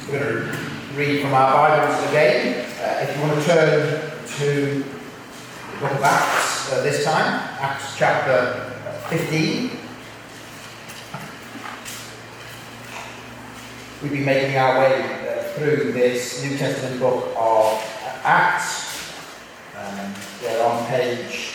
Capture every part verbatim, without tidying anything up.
We're going to read from our Bibles again. Uh, if you want to turn to the book of Acts uh, this time, Acts chapter fifteen. We've been making our way uh, through this New Testament book of Acts. Um, we're on page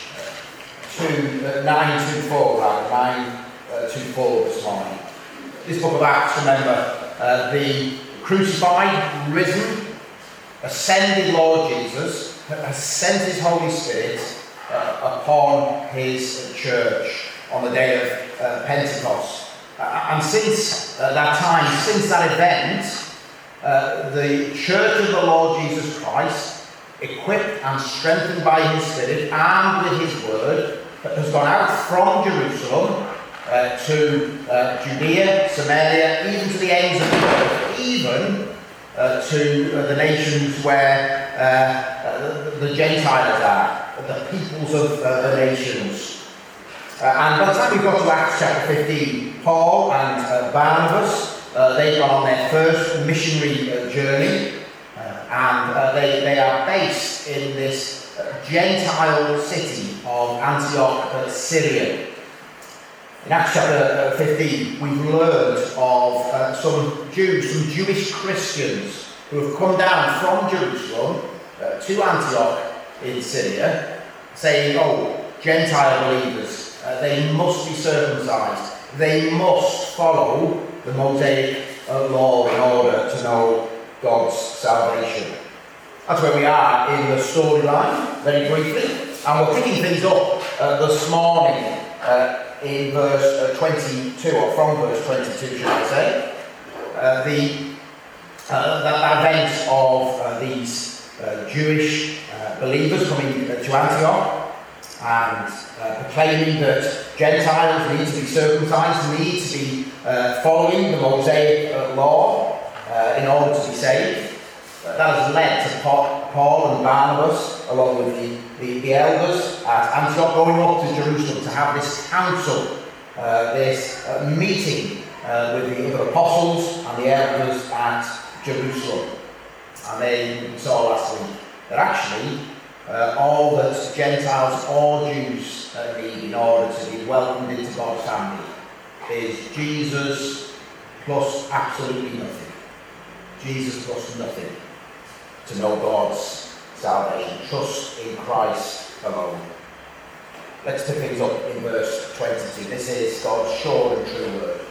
two, uh, nine twenty-four, rather, nine twenty-four this morning. This book of Acts, remember, uh, the crucified, risen, ascended Lord Jesus has sent his Holy Spirit uh, upon his church on the day of uh, Pentecost. Uh, and since uh, that time, since that event, uh, the church of the Lord Jesus Christ, equipped and strengthened by his Spirit and with his word, has gone out from Jerusalem uh, to uh, Judea, Samaria, even to the ends of the earth, even uh, to uh, the nations where uh, uh, the, the Gentiles are, the peoples of uh, the nations. Uh, and by the time we got to Acts chapter fifteen, Paul and uh, Barnabas, uh, they've gone on their first missionary uh, journey, uh, and uh, they, they are based in this uh, Gentile city of Antioch, uh, Syria. In Acts chapter fifteen, we've learned of uh, some Jews, some Jewish Christians who have come down from Jerusalem uh, to Antioch in Syria, saying, oh, Gentile believers, uh, they must be circumcised. They must follow the Mosaic uh, law in order to know God's salvation. That's where we are in the storyline, very briefly. And we're picking things up uh, this morning uh, in verse uh, twenty-two, or from verse twenty-two, should I say. Uh, the, uh, that, that event of uh, these uh, Jewish uh, believers coming uh, to Antioch and uh, proclaiming that Gentiles need to be circumcised, need to be uh, following the Mosaic uh, law uh, in order to be saved. Uh, that has led to Paul, Paul and Barnabas, along with the, the, the elders at Antioch, going up to Jerusalem to have this council, uh, this uh, meeting uh, with the other apostles and the elders at Jerusalem. And they we saw last week that actually uh, all that Gentiles or Jews uh, need in order to be welcomed into God's family is Jesus plus absolutely nothing. Jesus plus nothing to know God's salvation. Trust in Christ alone. Let's pick things up in verse twenty-two. This is God's sure and true word.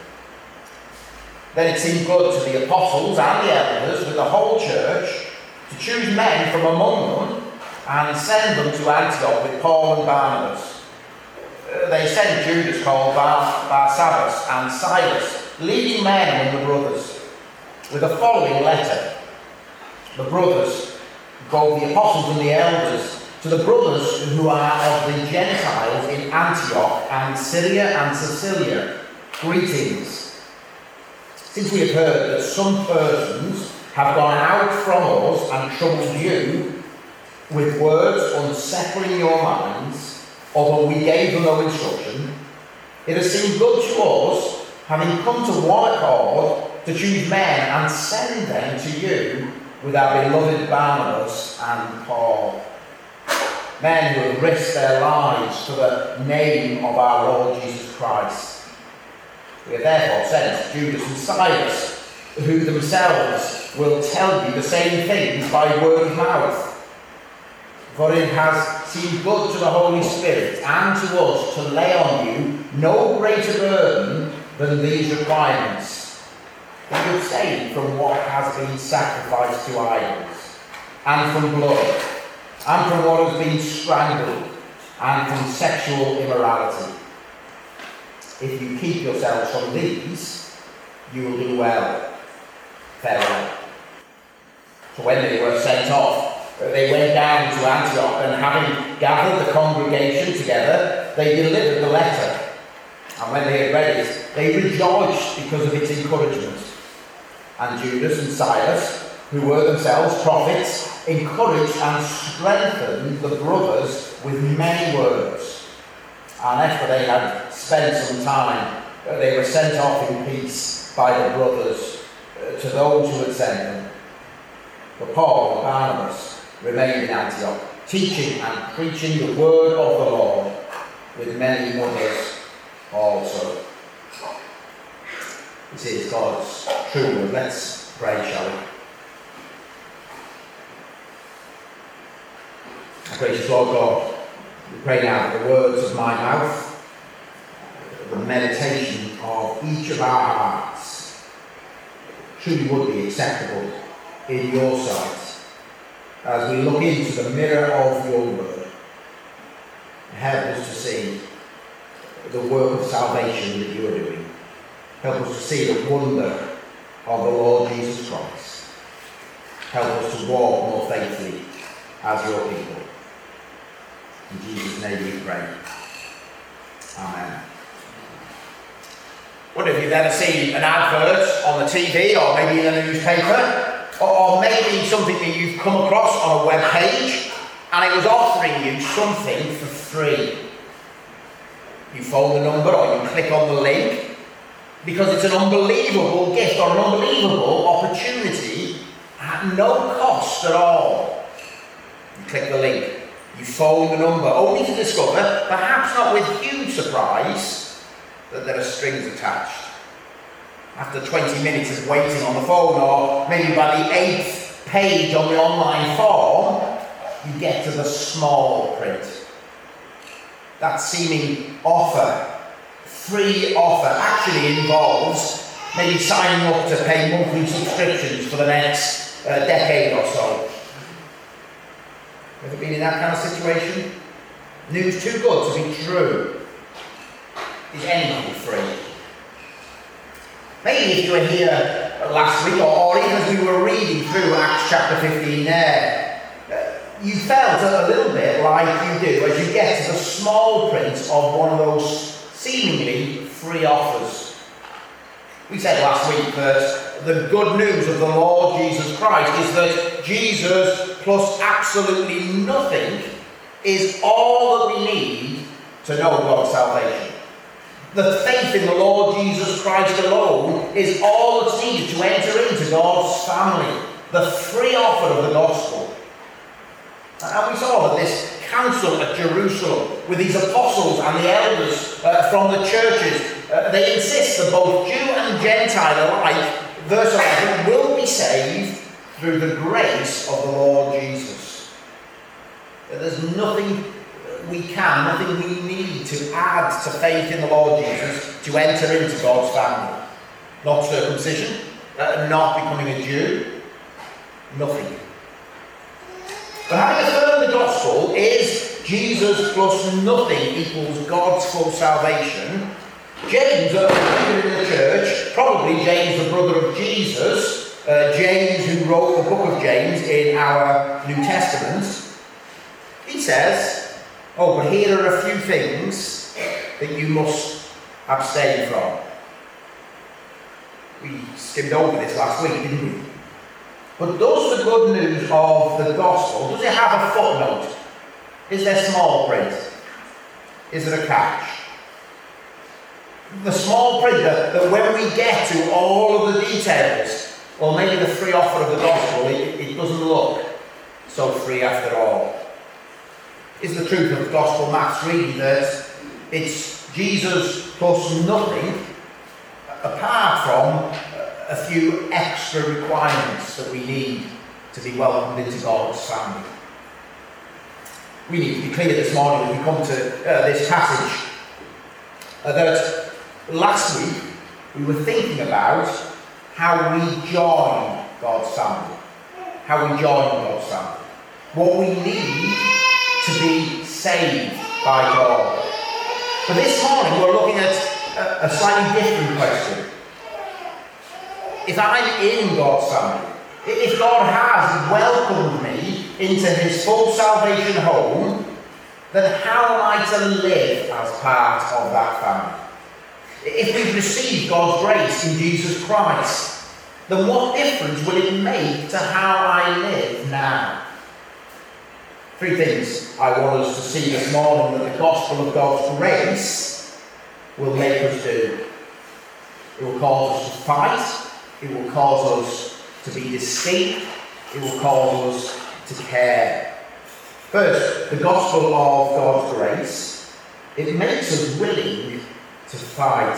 Then it seemed good to the apostles and the elders with the whole church to choose men from among them and send them to Antioch with Paul and Barnabas. Uh, they sent Judas called Bar- Barsabbas and Silas, leading men among the brothers, with the following letter. The brothers, both the apostles and the elders, to the brothers who are of the Gentiles in Antioch and Syria and Cilicia, greetings. Since we have heard that some persons have gone out from us and troubled you with words unsettling your minds, although we gave them no instruction, it has seemed good to us, having come to one accord, to choose men and send them to you with our beloved Barnabas and Paul. Men who have risked their lives for the name of our Lord Jesus Christ. We have therefore sent Judas and Silas, who themselves will tell you the same things by word of mouth. For it has seemed good to the Holy Spirit and to us to lay on you no greater burden than these requirements. That you abstain from what has been sacrificed to idols, and from blood, and from what has been strangled, and from sexual immorality. If you keep yourselves from these, you will do well. Farewell. So when they were sent off, they went down to Antioch, and having gathered the congregation together, they delivered the letter. And when they had read it, they rejoiced because of its encouragement. And Judas and Silas, who were themselves prophets, encouraged and strengthened the brothers with many words. And after they had spent some time, they were sent off in peace by the brothers uh, to those who had sent them. But Paul and Barnabas remained in Antioch, teaching and preaching the word of the Lord with many others also. This is God's true word. Let's pray, shall we? Gracious Lord God, we pray now that the words of my mouth, the meditation of each of our hearts, truly would be acceptable in your sight as we look into the mirror of your word. Help us to see the work of salvation that you are doing. Help us to see the wonder of the Lord Jesus Christ. Help us to walk more faithfully as your people. In Jesus' name we pray. Amen. Wonder if you've ever seen an advert on the T V or maybe in a newspaper, or, or maybe something that you've come across on a web page and it was offering you something for free. You phone the number or you click on the link because it's an unbelievable gift or an unbelievable opportunity at no cost at all. You click the link. You phone the number, only to discover, perhaps not with huge surprise, that there are strings attached. After twenty minutes of waiting on the phone, or maybe by the eighth page on the online form, you get to the small print. That seeming offer, free offer, actually involves maybe signing up to pay monthly subscriptions for the next uh, decade or so. Ever been in that kind of situation? News too good to be true. Is anything free? Maybe if you were here last week, or, or even as we were reading through Acts chapter fifteen there, uh, you felt a little bit like you do as you get to the small print of one of those seemingly free offers. We said last week that the good news of the Lord Jesus Christ is that Jesus plus absolutely nothing is all that we need to know God's salvation. The faith in the Lord Jesus Christ alone is all that's needed to enter into God's family. The free offer of the gospel. And we saw that this council at Jerusalem with these apostles and the elders uh, from the churches, uh, they insist that both Jew and Gentile alike, verse eleven, will be saved through the grace of the Lord Jesus. There's nothing we can, nothing we need to add to faith in the Lord Jesus to enter into God's family. Not circumcision, uh, not becoming a Jew, nothing. But having affirmed the gospel is Jesus plus nothing equals God's full salvation. James, a leader in the church, probably James the brother of Jesus, Uh, James, who wrote the book of James in our New Testament, he says, oh, but here are a few things that you must abstain from. We skimmed over this last week, didn't we? But does the good news of the gospel, does it have a footnote? Is there small print? Is there a catch? The small print that, that when we get to all of the details, or maybe the free offer of the gospel, it, it doesn't look so free after all. Is the truth of the gospel maths really that it's Jesus plus nothing apart from a few extra requirements that we need to be welcomed into God's family? We need to be clear this morning as we come to uh, this passage uh, that last week we were thinking about how we join God's family. How we join God's family. What we need to be saved by God. But this morning we're looking at a, a slightly different question. If I'm in God's family, if God has welcomed me into his full salvation home, then how am I to live as part of that family? If we've received God's grace in Jesus Christ, then what difference will it make to how I live now? Three things I want us to see this morning that the gospel of God's grace will make us do. It will cause us to fight, It will cause us to be distinct. It will cause us to care. First, the gospel of God's grace. It makes us willing to fight.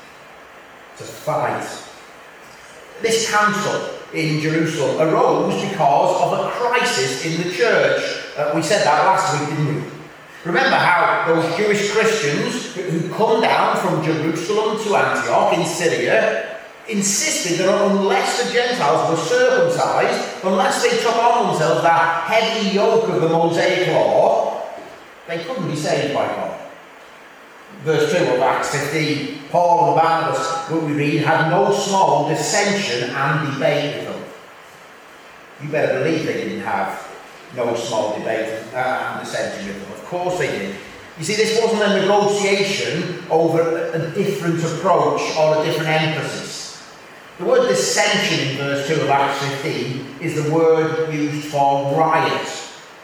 To fight. This council in Jerusalem arose because of a crisis in the church. Uh, we said that last week, didn't we? Remember how those Jewish Christians who come down from Jerusalem to Antioch in Syria insisted that unless the Gentiles were circumcised, unless they took on themselves that heavy yoke of the Mosaic law, they couldn't be saved by God. Verse two of Acts fifteen, Paul and Barnabas, what we read, had no small dissension and debate with them. You better believe they didn't have no small debate and dissension with them. Of course they did. You see, this wasn't a negotiation over a different approach or a different emphasis. The word dissension in verse two of Acts fifteen is the word used for riot.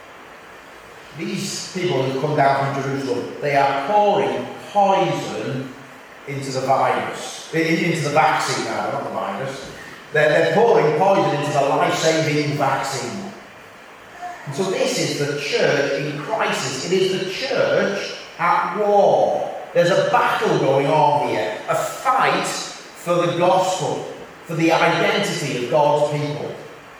These people who come down from Jerusalem, they are pouring poison into the virus, into the vaccine now, not the virus. They're, they're pouring poison into the life-saving vaccine. And so this is the church in crisis. It is the church at war. There's a battle going on here, a fight for the gospel, for the identity of God's people.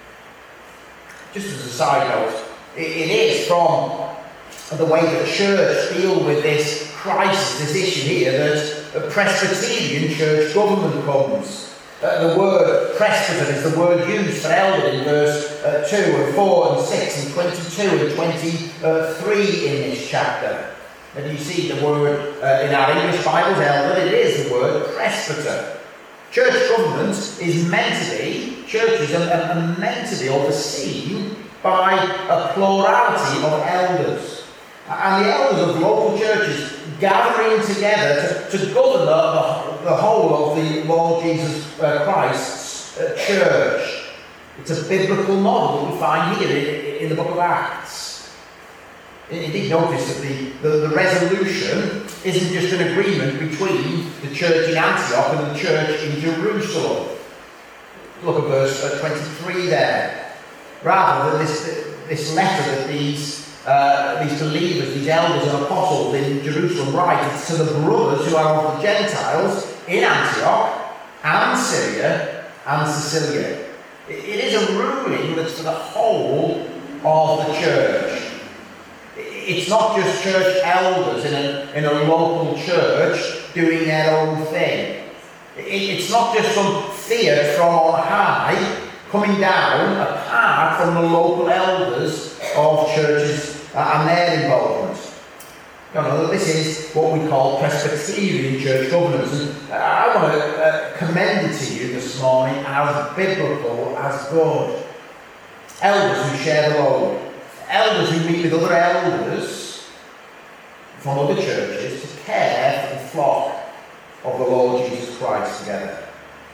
Just as a side note, it, it is from the way the church deal with this crisis, this issue here, that a Presbyterian church government comes. Uh, the word presbyter is the word used for elder in verse uh, two and four and six and twenty-two and twenty-three in this chapter. And you see the word uh, in our English Bibles, elder, it is the word presbyter. Church government is meant to be, churches are, are meant to be overseen by a plurality of elders. And the elders of local churches gathering together to, to govern the, the, the whole of the Lord Jesus uh, Christ's uh, church. It's a biblical model that we find here in, in the book of Acts. Indeed, notice that the, the, the resolution isn't just an agreement between the church in Antioch and the church in Jerusalem. Look at verse twenty-three there. Rather than this, this letter that these Uh, these believers, these elders and apostles in Jerusalem write to the brothers who are of the Gentiles in Antioch and Syria and Sicilia. It is a ruling that's for the whole of the church. It's not just church elders in a, in a local church doing their own thing. It's not just some fiat from on high coming down apart from the local elders of churches and their involvement. No, no, this is what we call Presbyterian church governance, and I want to uh, commend it to you this morning as biblical as good. Elders who share the load, elders who meet with other elders from other churches to care for the flock of the Lord Jesus Christ together.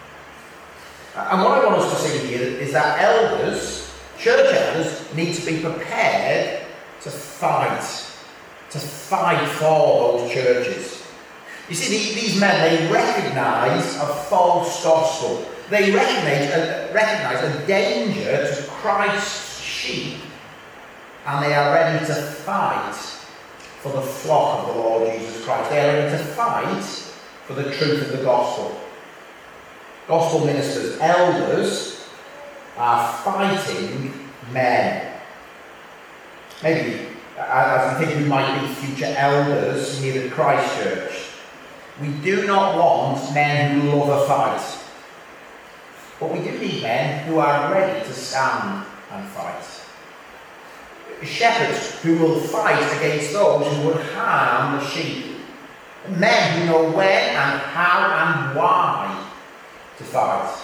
And what I want us to see here is that elders, church elders, need to be prepared to fight, to fight for those churches. You see, these men, they recognise a false gospel. They recognise a, recognise a danger to Christ's sheep, and they are ready to fight for the flock of the Lord Jesus Christ. They are ready to fight for the truth of the gospel. Gospel ministers, elders, are fighting men. Maybe, as I think we might be future elders here at Christ Church, we do not want men who love a fight. But we do need men who are ready to stand and fight. Shepherds who will fight against those who would harm the sheep. Men who know when and how and why to fight.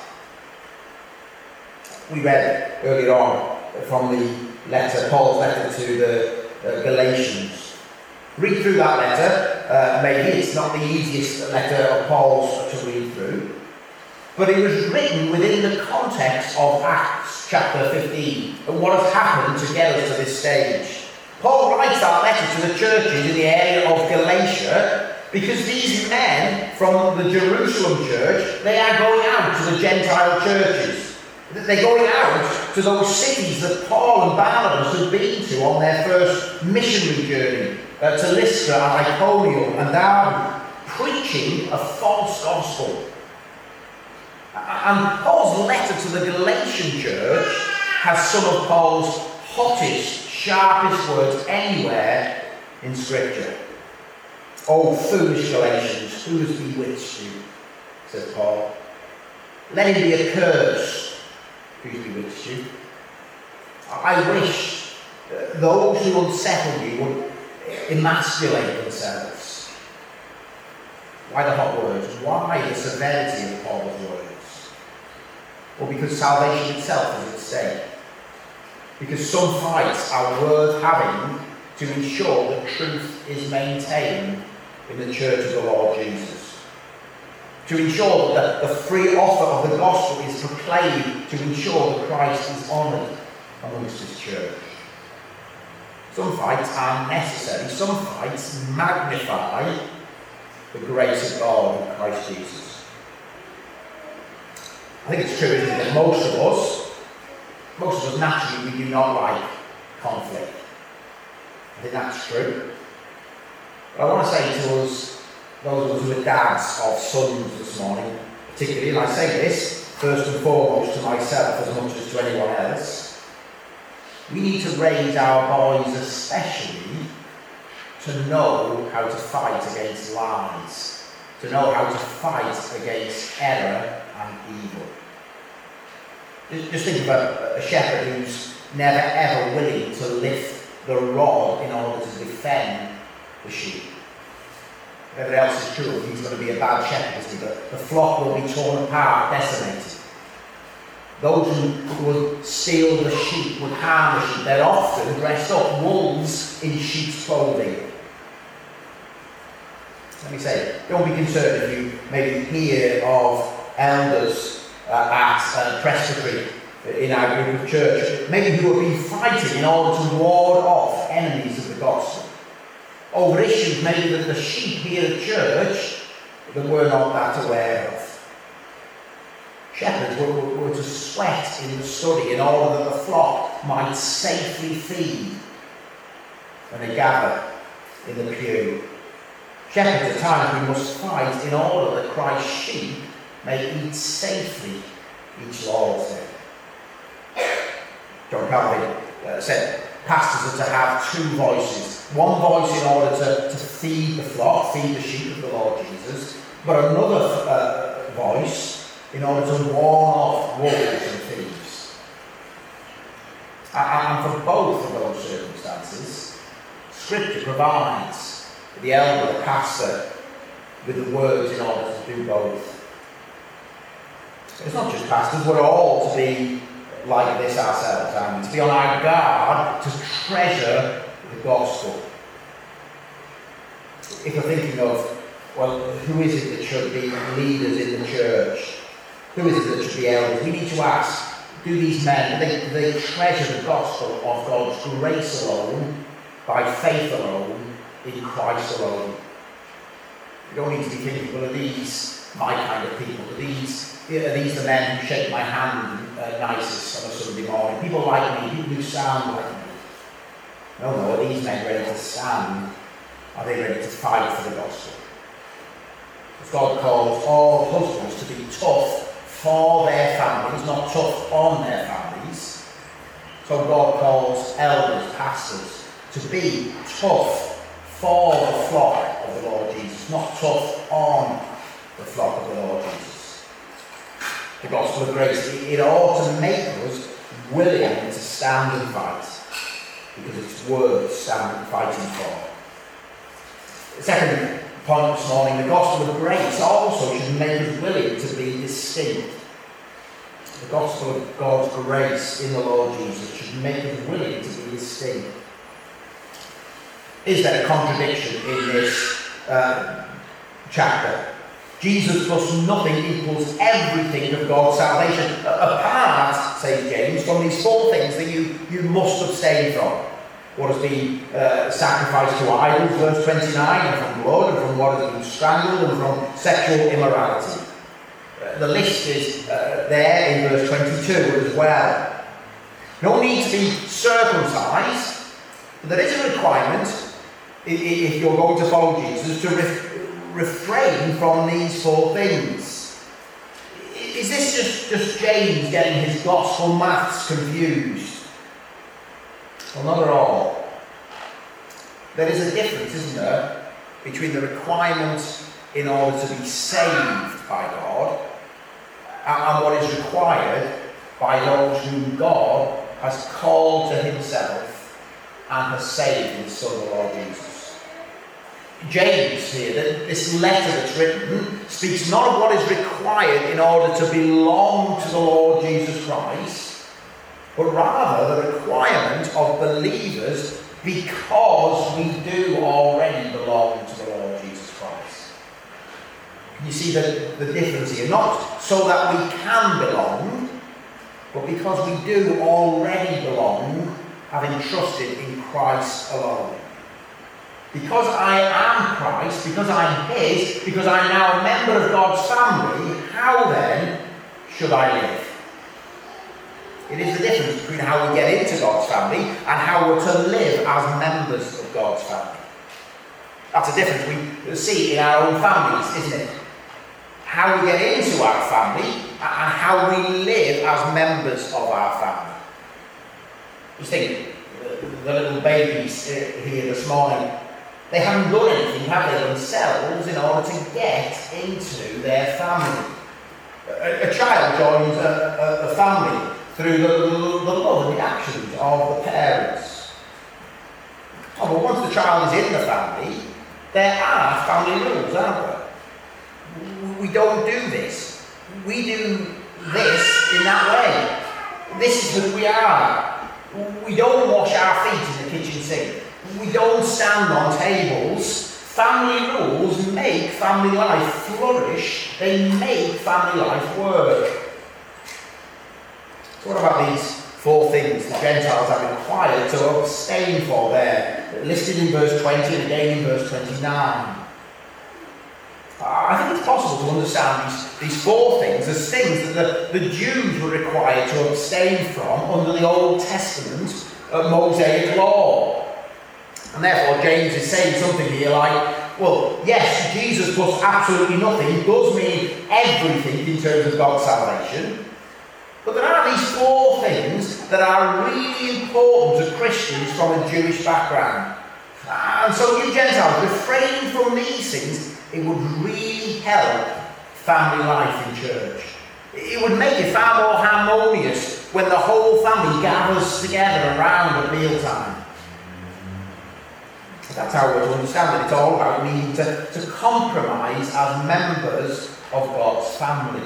We read earlier on from the letter, Paul's letter to the uh, Galatians. Read through that letter. Uh, maybe it's not the easiest letter of Paul's to read through, but it was written within the context of Acts chapter fifteen and what has happened to get us to this stage. Paul writes that letter to the churches in the area of Galatia Because these men from the Jerusalem church, they are going out to the Gentile churches. They're going out to those cities that Paul and Barnabas had been to on their first missionary journey, uh, to Lystra and Iconium and Derbe, preaching a false gospel. And Paul's letter to the Galatian church has some of Paul's hottest, sharpest words anywhere in Scripture. "Oh, foolish Galatians, who has bewitched you?" says Paul. "Let him be accursed who's bewitched you. I wish those who unsettle you would emasculate themselves." Why the hot words? Why the severity of Paul's words? Well, because salvation itself is at stake. Because some fights are worth having to ensure that truth is maintained in the church of the Lord Jesus. To ensure that the free offer of the gospel is proclaimed, to ensure that Christ is honoured amongst his church. Some fights are necessary. Some fights magnify the grace of God in Christ Jesus. I think it's true, isn't it, that most of us, most of us naturally, we do not like conflict. I think that's true. But I want to say to us, those of us who are dads of sons this morning, particularly, and I say this first and foremost to myself as much as to anyone else, we need to raise our boys especially to know how to fight against lies, to know how to fight against error and evil. Just think of a, a shepherd who's never ever willing to lift the rod in order to defend the sheep. If everything else is true, he's going to be a bad shepherd, isn't he? The, the flock will be torn apart, decimated. Those who would steal the sheep, would harm the sheep. They're often dressed up, wolves in sheep's clothing. Let me say, don't be concerned if you maybe hear of elders uh, at uh, presbytery in our group of church, maybe who have been fighting in order to ward off enemies of the gospel over issues maybe that the sheep here at church that we're not that aware of. Shepherds were, were, were to sweat in the study in order that the flock might safely feed when they gather in the pew. Shepherds at times we must fight in order that Christ's sheep may eat safely each Lord's Day. John Calvin uh, said pastors are to have two voices. One voice in order to, to feed the flock, feed the sheep of the Lord Jesus, but another uh, voice in order to warn off wolves and thieves. And for both of those circumstances, Scripture provides the elder, the pastor, with the words in order to do both. It's not just pastors, we're all to be like this ourselves, and to be on our guard to treasure the gospel. If we're thinking of, well, who is it that should be leaders in the church? Who is it that should be elders? We need to ask, do these men, do they, do they treasure the gospel of God's grace alone, by faith alone, in Christ alone? We don't need to be thinking, well, are these my kind of people? Are these, are these the men who shake my hand uh, nicest on a Sunday morning? People like me, people who sound like me. No, no, are these men ready to stand? Are they ready to fight for the gospel? If God calls all husbands to be tough for their families, not tough on their families, so God calls elders, pastors, to be tough for the flock of the Lord Jesus, not tough on the flock of the Lord Jesus. The gospel of grace, it, it ought to make us willing to stand and fight, because it's worth standing and fighting for. The second point this morning, the gospel of grace also should make us willing to be distinct. The gospel of God's grace in the Lord Jesus should make us willing to be distinct. Is there a contradiction in this uh, chapter? Jesus plus nothing equals everything of God's salvation, apart, says James, from these four things that you, you must abstain from. what has been uh, sacrificed to idols, verse twenty-nine, and from blood, and from what has been strangled, and from sexual immorality. Uh, the list is uh, there in verse twenty-two as well. No need to be circumcised, but there is a requirement, if you're going to follow Jesus, to re- refrain from these four things. Is this just, just James getting his gospel maths confused? Well, not at all. There is a difference, isn't there, between the requirement in order to be saved by God and, and what is required by those whom God has called to himself and has saved in his Son, the Lord Jesus. James here, this letter that's written, speaks not of what is required in order to belong to the Lord Jesus Christ, but rather the requirement of believers because we do already belong to the Lord Jesus Christ. You see the, the difference here? Not so that we can belong, but because we do already belong, having trusted in Christ alone. Because I am Christ, because I'm his, because I'm now a member of God's family, how then should I live? It is the difference between how we get into God's family and how we're to live as members of God's family. That's a difference we see in our own families, isn't it? How we get into our family and how we live as members of our family. Just think, the little babies here this morning, they haven't done anything, have they, themselves in order to get into their family. A, a child joins a, a, a family through the, the, the love and the actions of the parents. Oh, but once the child is in the family, there are family rules, aren't there? We don't do this. We do this in that way. This is who we are. We don't wash our feet in the kitchen sink. We don't stand on tables. Family rules make family life flourish. They make family life work. So what about these four things the Gentiles are required to abstain for there? Listed in verse twenty and again in verse twenty-nine. I think it's possible to understand these, these four things as things that the, the Jews were required to abstain from under the Old Testament uh, Mosaic law. And therefore James is saying something here like, well, yes, Jesus plus absolutely nothing does mean everything in terms of God's salvation. But there are these four things that are really important to Christians from a Jewish background. And so you Gentiles, refrain from these things. It would really help family life in church. It would make it far more harmonious when the whole family gathers together around at mealtime. That's how we're to understand that it's all about needing to, to compromise as members of God's family.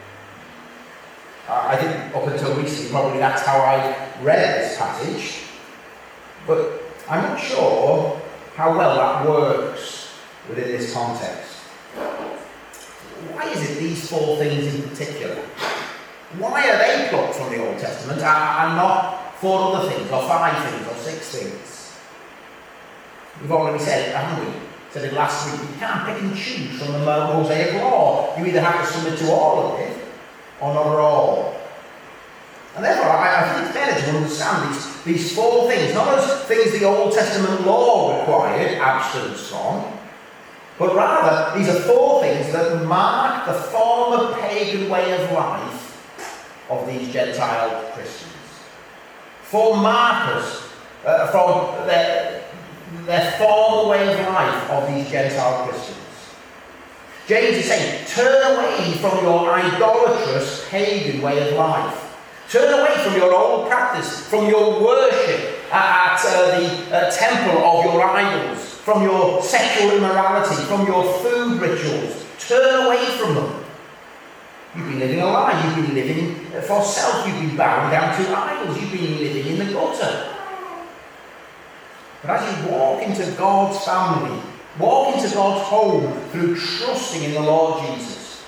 I think up until recently, probably that's how I read this passage. But I'm not sure how well that works within this context. Why is it these four things in particular? Why are they plucked from the Old Testament and not four other things, or five things, or six things? We've already said it, haven't we? Said it last week. You can't pick and choose from the Mosaic law. You either have to submit to all of it, or not at all. And therefore, I, I think it's better to understand these, these four things, not as things the Old Testament law required abstinence from, but rather, these are four things that mark the former pagan way of life of these Gentile Christians. Four markers uh, from their, their former way of life of these Gentile Christians. James is saying, turn away from your idolatrous pagan way of life. Turn away from your old practice, from your worship at uh, the uh, temple of your idols, from your sexual immorality, from your food rituals. Turn away from them. You've been living a lie. You've been living for self. You've been bowing down to idols. You've been living in the gutter. But as you walk into God's family, walk into God's home through trusting in the Lord Jesus,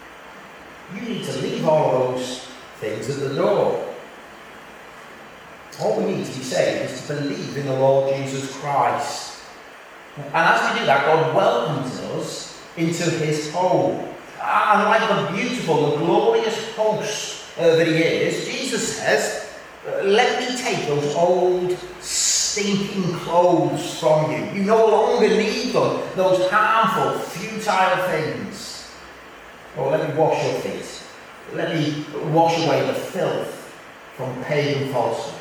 you need to leave all of those things at the door. All we need to be saved is to believe in the Lord Jesus Christ. And as we do that, God welcomes us into his home. And like the beautiful, the glorious host uh, that he is, Jesus says, let me take those old, stinking clothes from you. You no longer need them, those harmful, futile things. Or let me wash your feet. Let me wash away the filth from pagan falsehood.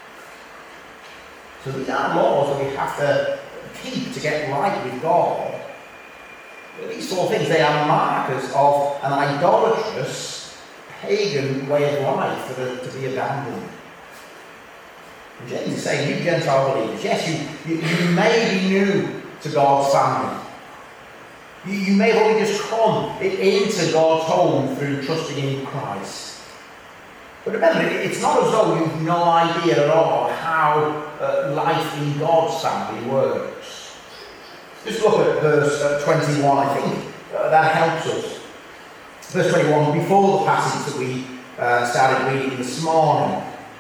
So these are laws that we have to keep to get right with God. These four things, they are markers of an idolatrous, pagan way of life that are to be abandoned. And James is saying, you Gentile believers, yes, you, you, you may be new to God's family. You, you may have only just come into God's home through trusting in Christ. But remember, it's not as though you've no idea at all how uh, life in God's family works. Just look at verse uh, twenty-one, I think. Uh, that helps us. Verse twenty-one, before the passage that we uh, started reading this morning,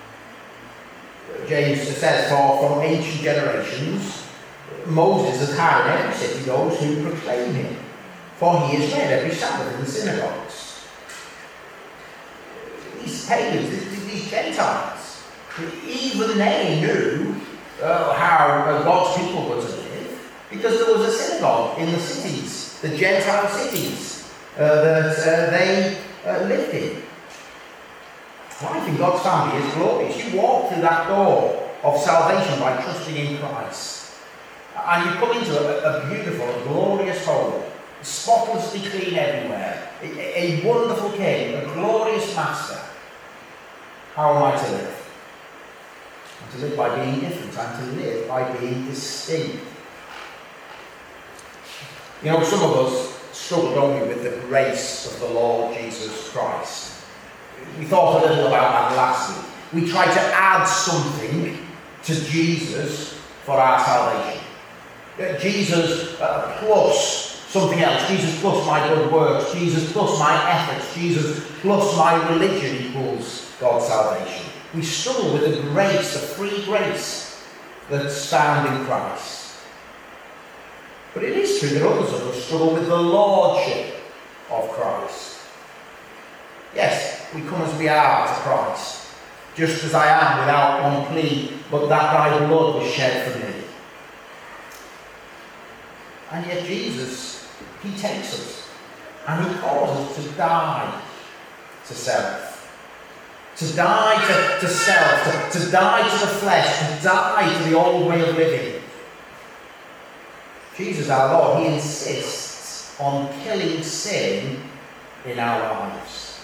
James says, for from ancient generations, Moses has had in every city those who proclaim him, for he is read every Sabbath in the synagogues. These pagans, these Gentiles, even they knew uh, how uh, God's people were to live, because there was a synagogue in the cities, the Gentile cities uh, that uh, they uh, lived in. Life in God's family is glorious. You walk through that door of salvation by trusting in Christ, and you come into a, a beautiful, a glorious home, spotlessly clean everywhere, a, a wonderful King, a glorious Master. How am I to live? I'm to live by being different. I'm to live by being distinct. You know, some of us struggle, don't we, with the grace of the Lord Jesus Christ. We thought a little about that last week. We try to add something to Jesus for our salvation. Jesus uh, plus something else. Jesus plus my good works. Jesus plus my efforts. Jesus plus my religion equals God's salvation. We struggle with the grace, the free grace that's found in Christ. But it is true that others of us struggle with the lordship of Christ. Yes, we come as we are to Christ, just as I am, without one plea, but that thy blood was shed for me. And yet Jesus, he takes us and he calls us to die to self. To die to, to self, to, to die to the flesh, to die to the old way of living. Jesus, our Lord, he insists on killing sin in our lives.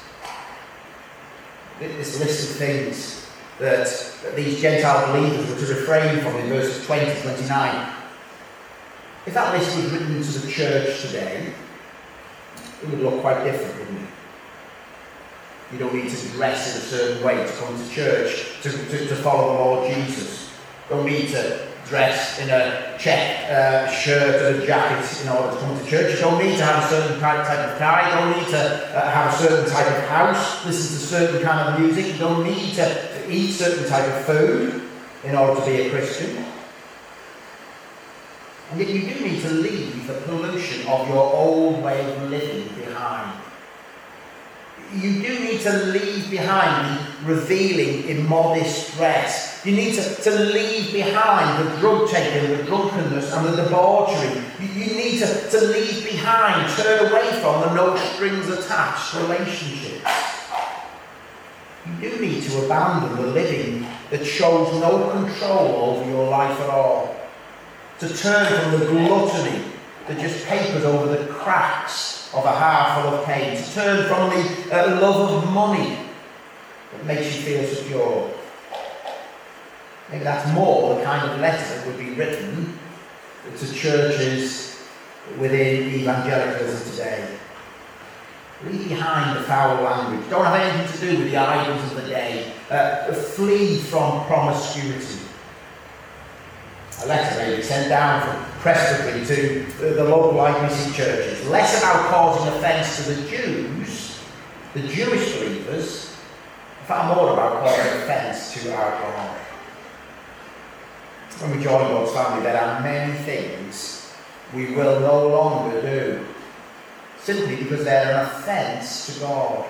This list of things that, that these Gentile believers were to refrain from in verses twenty to twenty-nine. If that list was written to the church today, it would look quite different, wouldn't it? You don't need to dress in a certain way to come to church, to, to, to follow the Lord Jesus. You don't need to dress in a check uh, shirt and a jacket in order to come to church. You don't need to have a certain type of car. You don't need to uh, have a certain type of house, listen to certain kind of music. You don't need to eat certain type of food in order to be a Christian. And yet you do need to leave the pollution of your old way of living behind. You do need to leave behind the revealing, immodest dress. You need to, to leave behind the drug taking, the drunkenness and the debauchery. You, you need to, to leave behind, turn away from the no strings attached relationships. You do need to abandon the living that shows no control over your life at all. To turn from the gluttony that just papers over the cracks of a heart full of pain. To turn from the uh, love of money that makes you feel secure. Maybe that's more the kind of letter that would be written to churches within evangelicalism today. Leave behind the foul language. Don't have anything to do with the idols of the day. Uh, flee from promiscuity. A letter may be sent down from Presbytery to the local I P C churches. Less about causing offence to the Jews, the Jewish believers, far more about causing offence to our God. When we join God's family, there are many things we will no longer do, simply because they're an offence to God.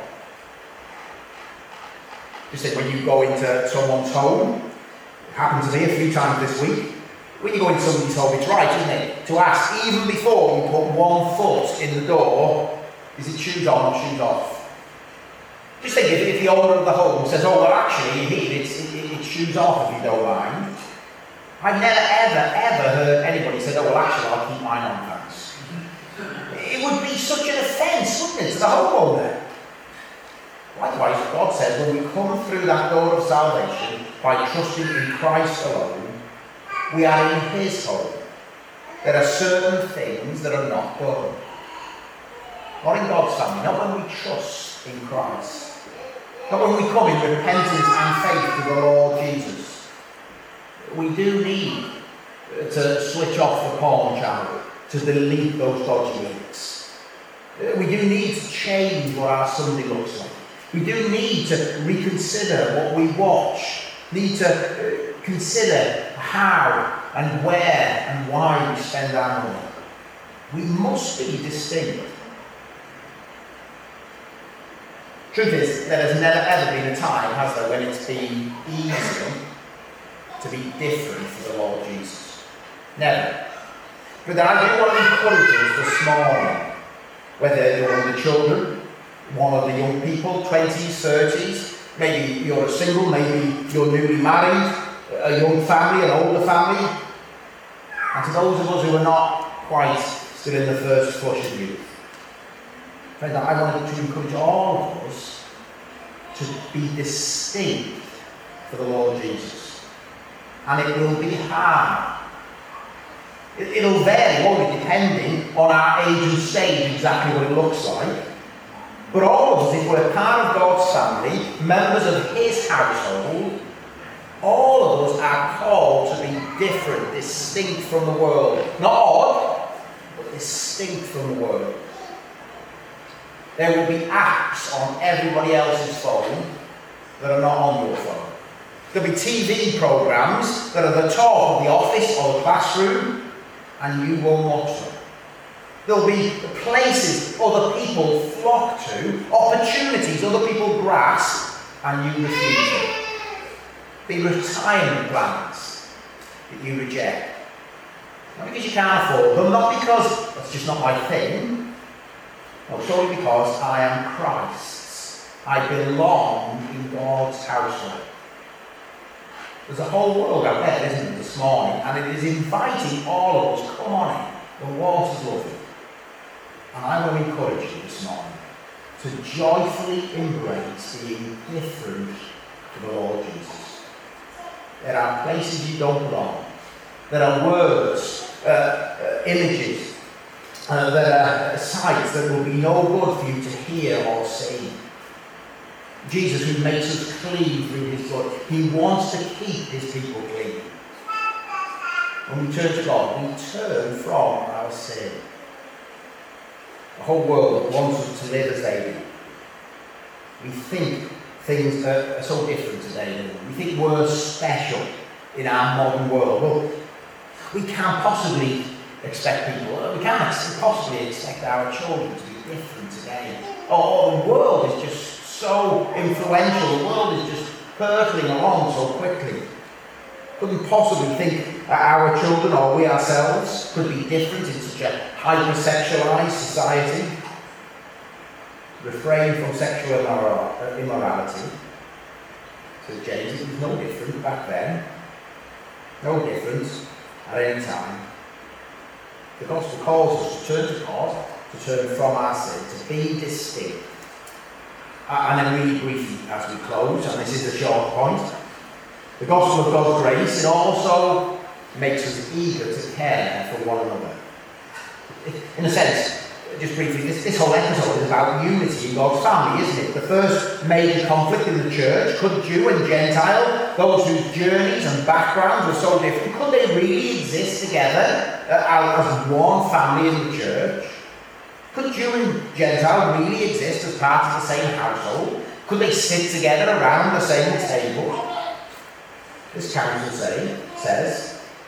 Just think when you go into someone's home, it happened to me a few times this week, when you go into somebody's home, it's right, isn't it, to ask, even before you put one foot in the door, is it shoes on or shoes off? Just think if, if the owner of the home says, oh, well, actually, here, it's, it, it's shoes off if you don't mind. I've never, ever, ever heard anybody say, oh, well, actually, I'll keep mine on, thanks. It would be such an offence, wouldn't it, to the homeowner? Likewise, God says, when we come through that door of salvation by trusting in Christ alone, we are in his home. There are certain things that are not done. Not in God's family, not when we trust in Christ. Not when we come in repentance and faith to the Lord Jesus. We do need to switch off the porn channel, to delete those dodgy links. We do need to change what our Sunday looks like. We do need to reconsider what we watch, need to consider how and where and why we spend our money. We must be distinct. Truth is, there has never ever been a time, has there, when it's been easy to be different for the Lord Jesus. Never. But I do want to encourage us this morning, whether you're one of the children, one of the young people, twenties, thirties, maybe you're a single, maybe you're newly married, a young family, an older family, and to those of us who are not quite still in the first flush of youth. Friends, I wanted to encourage all of us to be distinct for the Lord Jesus. And it will be hard. It, it'll vary, won't it, depending on our age and stage, exactly what it looks like. But all of us, if we're part of God's family, members of his household, all of us are called to be different, distinct from the world. Not odd, but distinct from the world. There will be apps on everybody else's phone that are not on your phone. There'll be T V programmes that are the talk of the office or the classroom, and you won't watch them. There'll be places other people flock to, opportunities other people grasp, and you refuse them. Be retirement plans that you reject. Not because you can't afford them, not because that's just not my thing. No, solely because I am Christ's. I belong in God's household. There's a whole world out there, isn't there, this morning, and it is inviting all of us, come on in, the water's lovely. And I want to encourage you this morning to joyfully embrace being different to the Lord Jesus. There are places you don't belong. There are words, uh, uh, images, uh, there are sights that will be no good for you to hear or see. Jesus, who makes us clean through his blood, he wants to keep his people clean. When we turn to God, we turn from our sin. The whole world wants us to live as they do. We think things are, are so different today. We think we're special in our modern world. Well, we can't possibly expect people, we can't possibly expect our children to be different today. Oh, the world is just so influential. The world is just hurtling along so quickly. Couldn't possibly think that our children or we ourselves could be different in such a hypersexualized society. Refrain from sexual immorality. Says James, it was no different back then. No difference at any time. The gospel calls us to turn to God, to turn from our sin, to be distinct. And then really briefly as we close, and this is a short point, the gospel of God's grace, it also makes us eager to care for one another. In a sense, just briefly, this, this whole episode is about unity in God's family, isn't it? The first major conflict in the church, could Jew and Gentile, those whose journeys and backgrounds were so different, could they really exist together uh, as one family in the church? Could Jew and Gentile really exist as part of the same household? Could they sit together around the same table? This council say, says,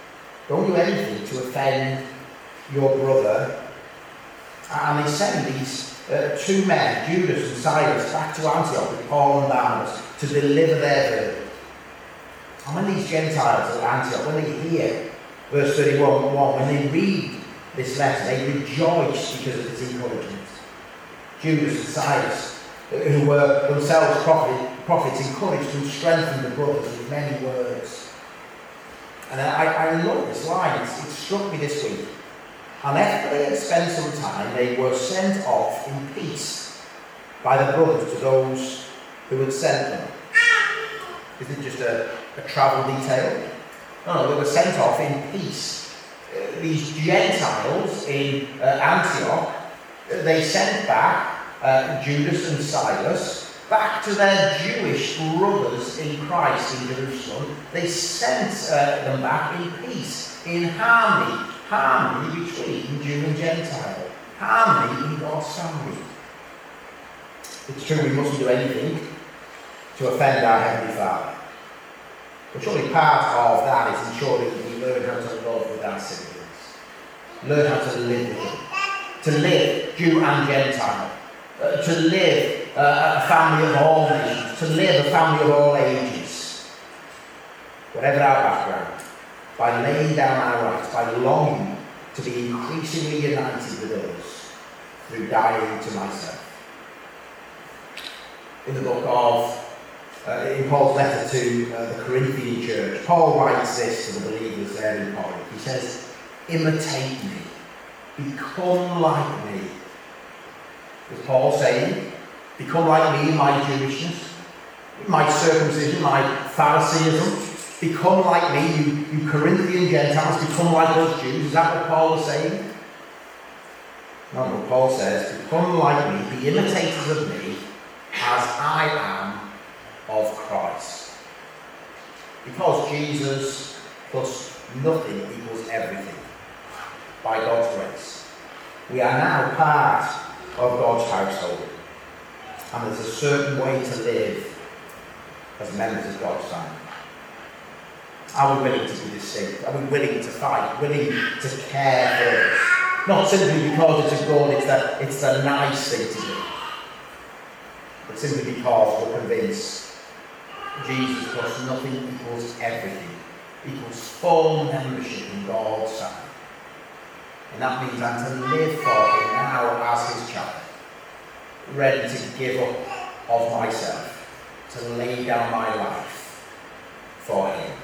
Don't do anything to offend your brother. And they send these uh, two men, Judas and Silas, back to Antioch with Paul and Barnabas to deliver their verdict. And when these Gentiles at Antioch, when they hear verse thirty-one, when they read this letter, they rejoice because of its encouragement. Judas and Silas, who were themselves prophet, prophets, encouraged and strengthened the brothers with many words. And I, I love this line, it's, it struck me this week. And after they had spent some time, they were sent off in peace by the brothers to those who had sent them. Is it just a, a travel detail? No, no, they were sent off in peace. Uh, these Gentiles in uh, Antioch, uh, they sent back uh, Judas and Silas back to their Jewish brothers in Christ in Jerusalem. They sent uh, them back in peace, in harmony. Harmony between Jew and Gentile. Harmony in God's family. It's true we mustn't do anything to offend our Heavenly Father. But surely part of that is ensuring that we learn how to love with our siblings. Learn how to live with them. To live, Jew and Gentile. Uh, to live uh, a family of all nations. To live a family of all ages. Whatever our background. By laying down our rights, by longing to be increasingly united with others through dying to myself. In the book of, uh, in Paul's letter to uh, the Corinthian church, Paul writes this to the believers there in Corinth. He says, imitate me, become like me. Is Paul saying, become like me in my Jewishness, my circumcision, my Pharisaism? Become like me, you, you Corinthian Gentiles, become like those Jews. Is that what Paul is saying? No, no, Paul says, become like me, be imitators of me, as I am of Christ. Because Jesus plus nothing equals everything, by God's grace. We are now part of God's household. And there's a certain way to live as members of God's family. Are we willing to be distinct? Are we willing to fight? Willing to care for others? Not simply because it's a good, it's the, it's the nice thing to do. But simply because we're convinced Jesus plus nothing equals everything. Equals full membership in God's family. And that means I'm to live for him now as his child. Ready to give up of myself. To lay down my life for him.